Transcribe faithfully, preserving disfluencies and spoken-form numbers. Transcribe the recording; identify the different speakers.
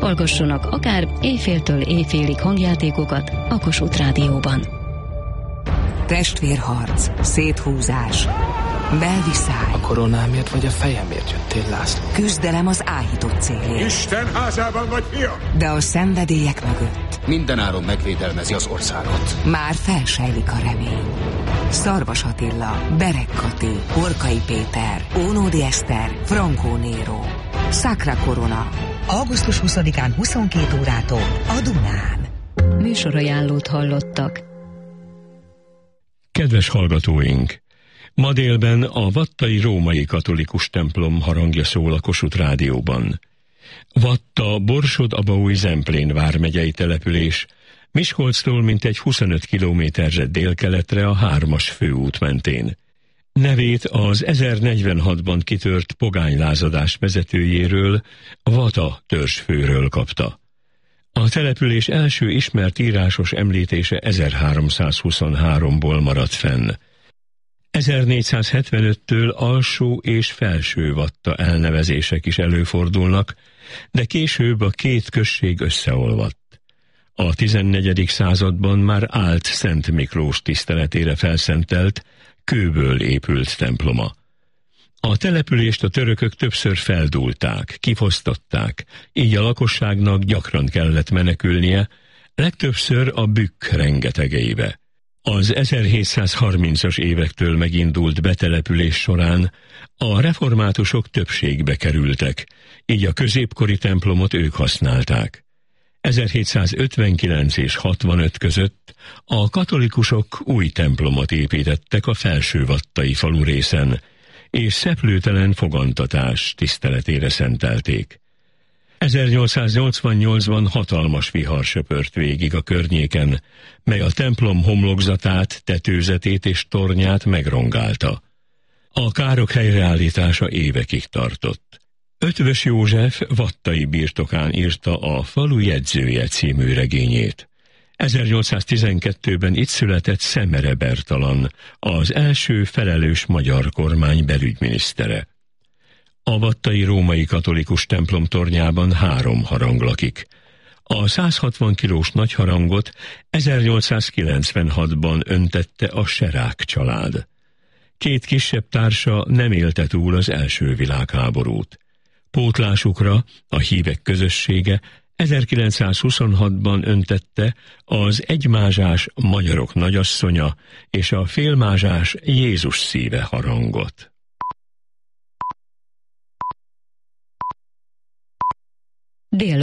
Speaker 1: Hallgassanak akár éjféltől éjfélig hangjátékokat a Kossuth Rádióban.
Speaker 2: Testvérharc, széthúzás, belviszály.
Speaker 3: A koronámért vagy a fejemért jöttél, László?
Speaker 2: Küzdelem az áhított célért.
Speaker 4: Isten házában vagy, fiam?
Speaker 2: De a szenvedélyek mögött
Speaker 5: mindenáron megvédelmezi az országot.
Speaker 2: már felsejlik a remény. Szarvas Attila, Berek Kati, Horkai Péter, Ónódi Eszter, Frankó Néró. Sacra Corona. augusztus huszadikán huszonkét órától a Dunán.
Speaker 1: Műsorajánlót hallottak.
Speaker 6: Kedves hallgatóink! Ma délben a vattai római katolikus templom harangja szól a Kossuth Rádióban. Vatta Borsod-Abaúj-Zemplén vármegyei település, Miskolctól mintegy huszonöt kilométerre délkeletre a hármas főút mentén. Nevét az ezernegyvenhatban kitört pogánylázadás vezetőjéről, Vata törzsfőről kapta. A település első ismert írásos említése ezerháromszázhuszonháromból maradt fenn. ezernégyszázhetvenöttől alsó és felső Vatta elnevezések is előfordulnak, de később a két község összeolvadt. A tizennegyedik században már állt Szent Miklós tiszteletére felszentelt, kőből épült temploma. A települést a törökök többször feldúlták, kifosztották, így a lakosságnak gyakran kellett menekülnie, legtöbbször a Bükk rengetegeibe. Az ezerhétszázharmincas évektől megindult betelepülés során a reformátusok többségbe kerültek, így a középkori templomot ők használták. ezerhétszázötvenkilenc és hatvanöt között a katolikusok új templomot építettek a felsővattai falurészen, és szeplőtelen fogantatás tiszteletére szentelték. ezernyolcszáznyolcvannyolcban hatalmas vihar söpört végig a környéken, mely a templom homlokzatát, tetőzetét és tornyát megrongálta. A károk helyreállítása évekig tartott. Ötvös József vattai birtokán írta a Falu jegyzője című regényét. ezernyolcszáztizenkettőben itt született Szemere Bertalan, az első felelős magyar kormány belügyminisztere. A vattai római katolikus templom tornyában három harang lakik. A százhatvan kilós nagyharangot ezernyolcszázkilencvenhatban öntette a Serák család. Két kisebb társa nem élte túl az első világháborút. Pótlásukra a hívek közössége ezerkilencszázhuszonhatban öntette az egymázsás Magyarok nagyasszonya és a félmázsás Jézus szíve harangot.
Speaker 1: Dél